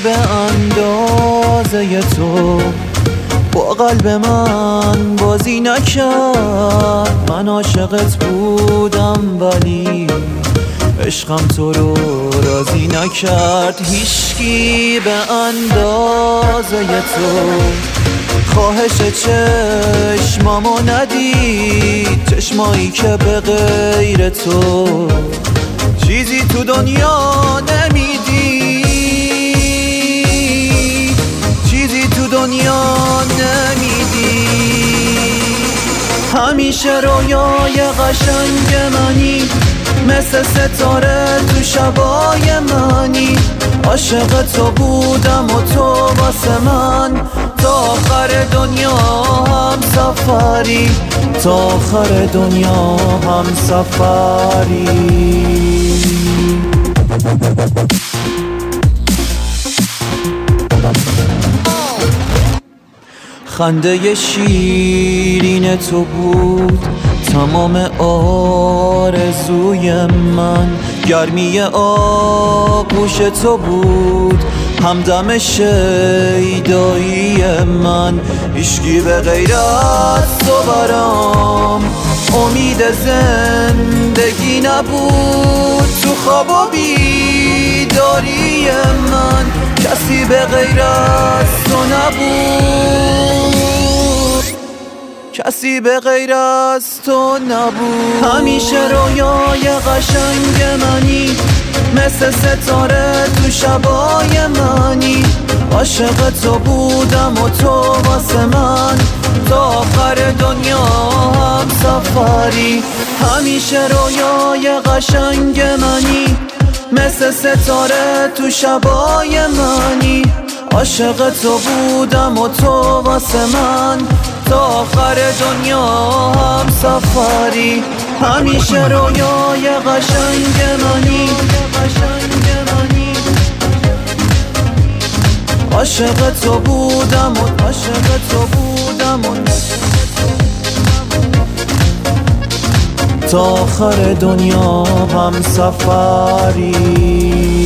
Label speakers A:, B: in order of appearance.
A: به اندازه تو با قلب من بازی نکرد. من عاشقت بودم ولی عشقم تو رو راضی نکرد. هیچکی به اندازه تو خواهش چشمامو ندید، چشمایی که به غیر تو چیزی تو دنیا نمیدی، چیزی تو دنیا نمیدی. همیشه رویای قشنگ منی، مثل ستاره تو شبای منی. عاشق تو بودم و تو واسه من تا آخر دنیا هم سفری، تا آخر دنیا هم سفری. خنده شیرین تو بود تمام آرزوی من، گرمی آغوش تو بود همدم شیدایی من. هیچکی به غیر از تو برام امید زندگی نبود، تو خواب و بیداری من کسی به غیر از تو نبود، کسی به غیر از تو نبود. همیشه رویای قشنگ منی، مثل ستاره تو شبای منی. عاشق تو بودم و تو واسه من تا آخر دنیا هم سفری. همیشه رویای قشنگ منی، مثل ستاره تو شبای منی. عاشق تو بودم و تو واسه من تا آخر دنیا هم سفری. همیشه رویای قشنگ منی، عاشق تو بودم و عاشق تو بودم و تا آخر دنیا هم سفری.